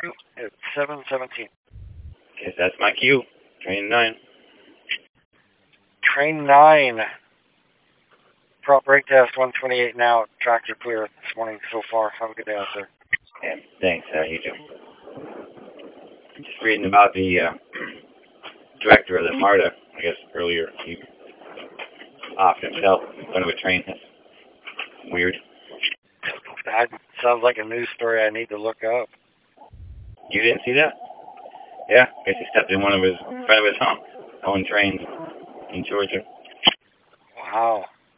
It's 7:17. Guess that's my cue. Train 9. Train 9. Prop brake test 128 now. Tracks are clear this morning so far. Have a good day out there. Yeah, thanks. You too. Just reading about the director of the MARTA, I guess, earlier. He offed himself in front of a train. That's weird. That sounds like a news story I need to look up. You didn't see that? Yeah, I guess he stepped in front of his own train in Georgia. Wow.